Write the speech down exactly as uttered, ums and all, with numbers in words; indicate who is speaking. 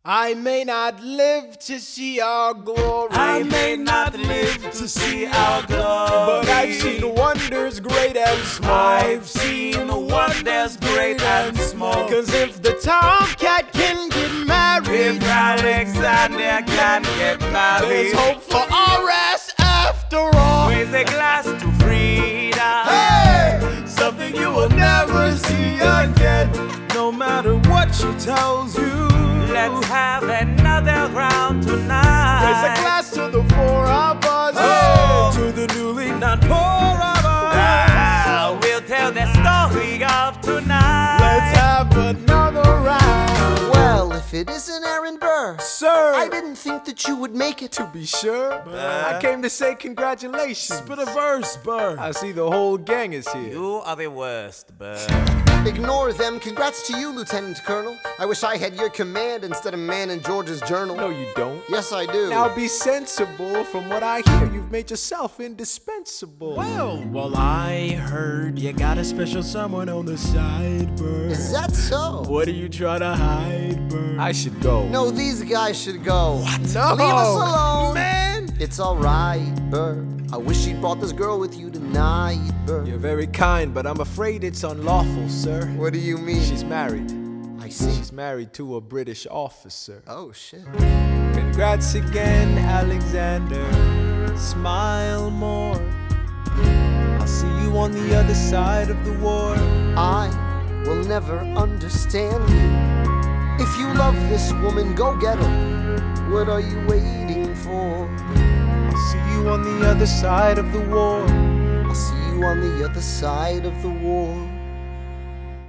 Speaker 1: I may not live to see our glory.
Speaker 2: I may not live to see our glory,
Speaker 1: but I've seen wonders great and small.
Speaker 2: I've seen wonders great and small.
Speaker 1: Cause if the tomcat can get married,
Speaker 2: if Alexander can get married,
Speaker 1: there's hope for R S after all.
Speaker 2: Raise a glass to freedom.
Speaker 1: Hey!
Speaker 2: Something you will never see again. No matter what she tells you, let's have another round tonight.
Speaker 1: Raise a glass to the four of us.
Speaker 2: Oh, to the newly not poor of us. Ah, we'll tell the story of tonight.
Speaker 1: Let's have another round.
Speaker 3: Well, if it isn't Aaron Burr,
Speaker 1: Sir,
Speaker 3: I didn't think that you would make it.
Speaker 1: to be sure,
Speaker 2: Burr.
Speaker 1: I came to say congratulations.
Speaker 2: Spit a verse, Burr.
Speaker 1: I see the whole gang is here.
Speaker 2: You are the worst, Burr.
Speaker 3: Ignore them. Congrats to you, Lieutenant Colonel. I wish I had your command instead of man in George's journal.
Speaker 1: No, you don't.
Speaker 3: Yes, I do.
Speaker 1: Now be sensible. From what I hear, you've made yourself indispensable.
Speaker 4: Well, well, I heard you got a special someone on the side, Burr.
Speaker 3: Is that so?
Speaker 4: What are you trying to hide, Burr?
Speaker 1: I should go.
Speaker 3: No, these guys should go.
Speaker 1: No.
Speaker 3: Leave us alone.
Speaker 1: Man.
Speaker 3: It's alright, Burr. I wish you'd brought this girl with you tonight, Burr.
Speaker 1: You're very kind, but I'm afraid it's unlawful, sir.
Speaker 3: What do you mean?
Speaker 1: She's married.
Speaker 3: I see.
Speaker 1: She's married to a British officer.
Speaker 3: Oh, shit.
Speaker 1: Congrats again, Alexander. Smile more. I'll see you on the other side of the war.
Speaker 3: I will never understand you. If you love this woman, go get her. What are you waiting for?
Speaker 1: I'll see you on the other side of the war.
Speaker 3: I'll see you on the other side of the war.